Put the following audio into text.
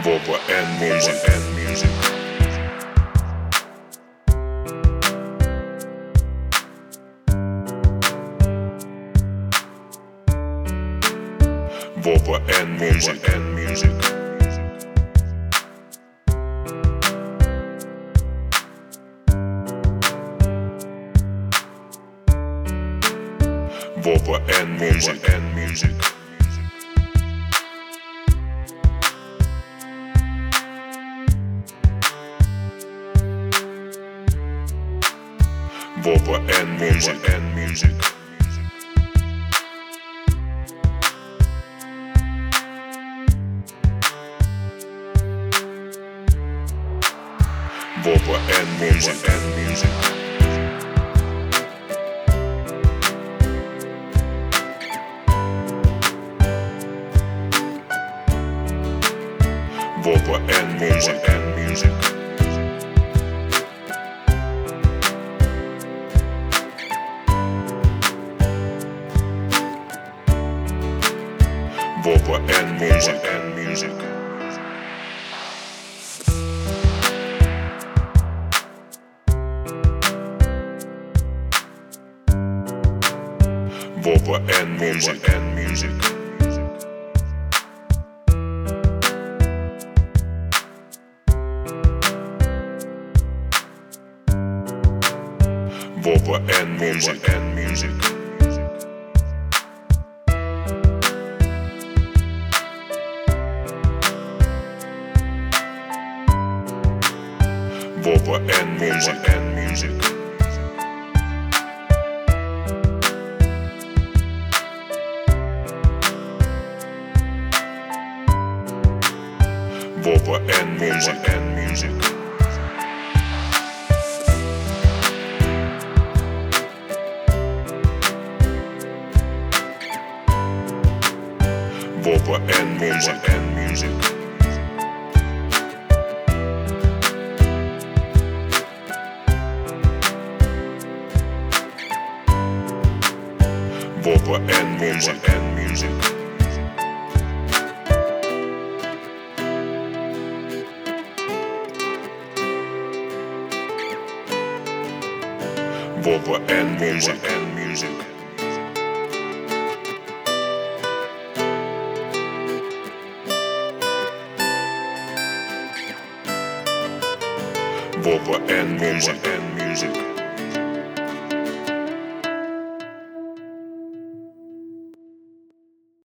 Volvo and music. Volvo and music. Volvo and music. Volvo and music. Volvo and music. Volvo and music. Volvo and music. Volvo and music. Volvo and music. Volvo and music. Volvo and music. Volvo and music. Volvo and music. Volvo and music. Volvo and music.